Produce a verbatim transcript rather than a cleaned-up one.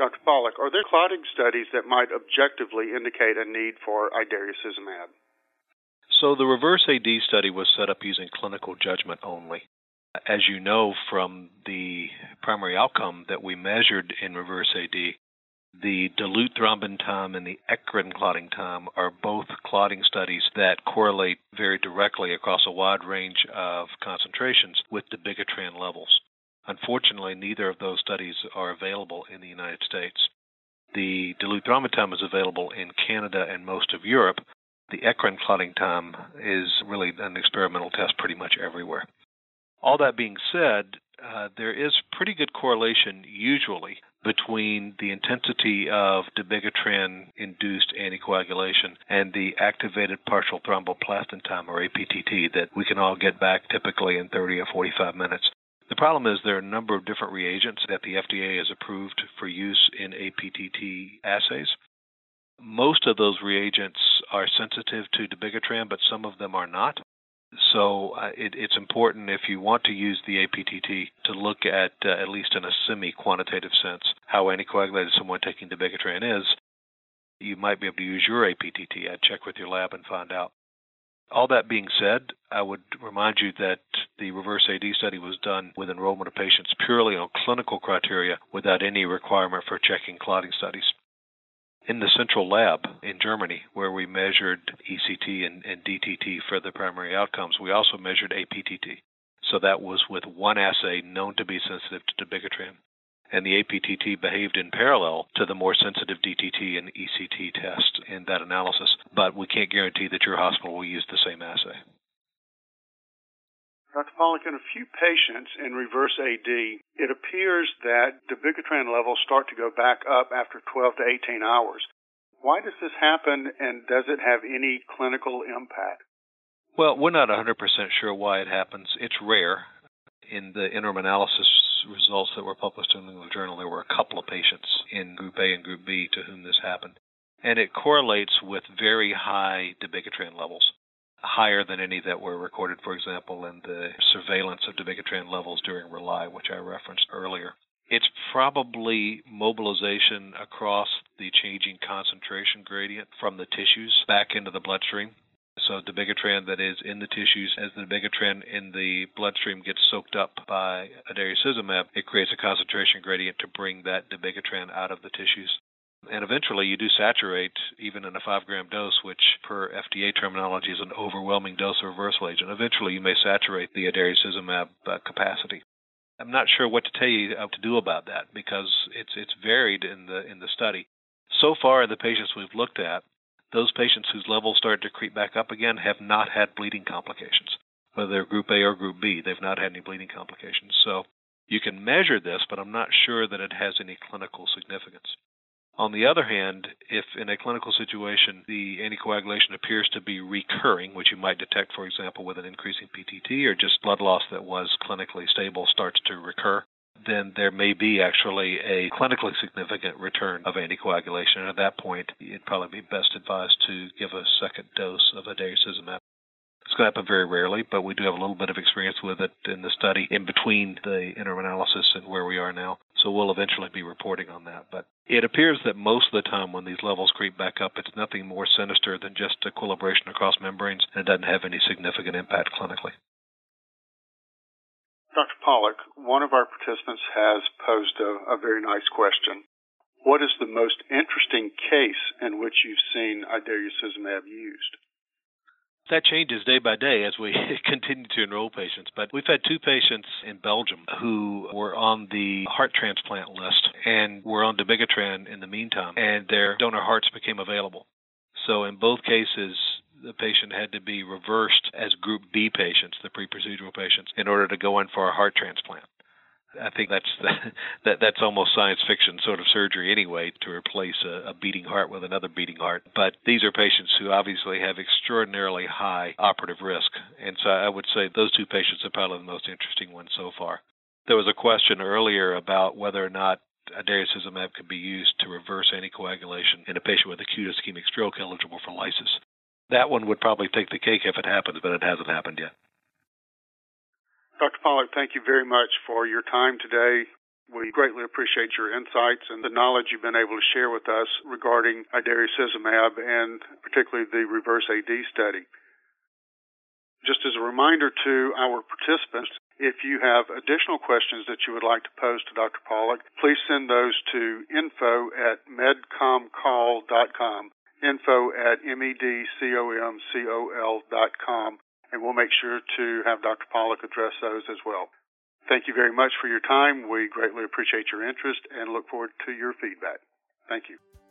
Doctor Pollack, are there clotting studies that might objectively indicate a need for idarucizumab? So the REVERSE-A D study was set up using clinical judgment only. As you know from the primary outcome that we measured in REVERSE-A D, the dilute thrombin time and the eccrine clotting time are both clotting studies that correlate very directly across a wide range of concentrations with dabigatran levels. Unfortunately, neither of those studies are available in the United States. The dilute thrombin time is available in Canada and most of Europe. The eccrine clotting time is really an experimental test pretty much everywhere. All that being said, uh, there is pretty good correlation usually between the intensity of dabigatran-induced anticoagulation and the activated partial thromboplastin time, or A P T T, that we can all get back typically in thirty or forty-five minutes. The problem is there are a number of different reagents that the F D A has approved for use in A P T T assays. Most of those reagents are sensitive to dabigatran, but some of them are not. So uh, it, it's important, if you want to use the A P T T, to look at, uh, at least in a semi-quantitative sense, how anticoagulated someone taking dabigatran is. You might be able to use your A P T T. I'd check with your lab and find out. All that being said, I would remind you that the REVERSE-A D study was done with enrollment of patients purely on clinical criteria without any requirement for checking clotting studies. In the central lab in Germany, where we measured E C T and, and D T T for the primary outcomes, we also measured A P T T. So that was with one assay known to be sensitive to dabigatran. And the A P T T behaved in parallel to the more sensitive D T T and E C T test in that analysis. But we can't guarantee that your hospital will use the same assay. Doctor Pollack, in a few patients in REVERSE-A D, it appears that dabigatran levels start to go back up after twelve to eighteen hours. Why does this happen, and does it have any clinical impact? Well, we're not one hundred percent sure why it happens. It's rare. In the interim analysis results that were published in the New England Journal, there were a couple of patients in Group A and Group B to whom this happened. And it correlates with very high dabigatran levels, higher than any that were recorded, for example, in the surveillance of dabigatran levels during RELY, which I referenced earlier. It's probably mobilization across the changing concentration gradient from the tissues back into the bloodstream. So dabigatran that is in the tissues, as the dabigatran in the bloodstream gets soaked up by idarucizumab, it creates a concentration gradient to bring that dabigatran out of the tissues. And eventually you do saturate, even in a five-gram dose, which per F D A terminology is an overwhelming dose of reversal agent. Eventually you may saturate the idarucizumab uh, capacity. I'm not sure what to tell you how to do about that because it's it's varied in the in the study. So far in the patients we've looked at, those patients whose levels started to creep back up again have not had bleeding complications. Whether they're Group A or Group B, they've not had any bleeding complications. So you can measure this, but I'm not sure that it has any clinical significance. On the other hand, if in a clinical situation the anticoagulation appears to be recurring, which you might detect, for example, with an increasing P T T or just blood loss that was clinically stable starts to recur, then there may be actually a clinically significant return of anticoagulation. And at that point, it'd probably be best advised to give a second dose of idarucizumab. It's going to happen very rarely, but we do have a little bit of experience with it in the study in between the interim analysis and where we are now. So we'll eventually be reporting on that. But it appears that most of the time when these levels creep back up, it's nothing more sinister than just equilibration across membranes, and it doesn't have any significant impact clinically. Doctor Pollack, one of our participants has posed a, a very nice question. What is the most interesting case in which you've seen idarucizumab used? That changes day by day as we continue to enroll patients. But we've had two patients in Belgium who were on the heart transplant list and were on dabigatran in the meantime, and their donor hearts became available. So in both cases, the patient had to be reversed as Group B patients, the pre-procedural patients, in order to go in for a heart transplant. I think that's that that's almost science fiction sort of surgery anyway, to replace a, a beating heart with another beating heart. But these are patients who obviously have extraordinarily high operative risk. And so I would say those two patients are probably the most interesting ones so far. There was a question earlier about whether or not idarucizumab could be used to reverse anticoagulation in a patient with acute ischemic stroke eligible for lysis. That one would probably take the cake if it happens, but it hasn't happened yet. Doctor Pollack, thank you very much for your time today. We greatly appreciate your insights and the knowledge you've been able to share with us regarding idarucizumab and particularly the REVERSE-A D study. Just as a reminder to our participants, if you have additional questions that you would like to pose to Doctor Pollack, please send those to info at medcomcall dot com, info at medcomcol dot com, and we'll make sure to have Doctor Pollack address those as well. Thank you very much for your time. We greatly appreciate your interest and look forward to your feedback. Thank you.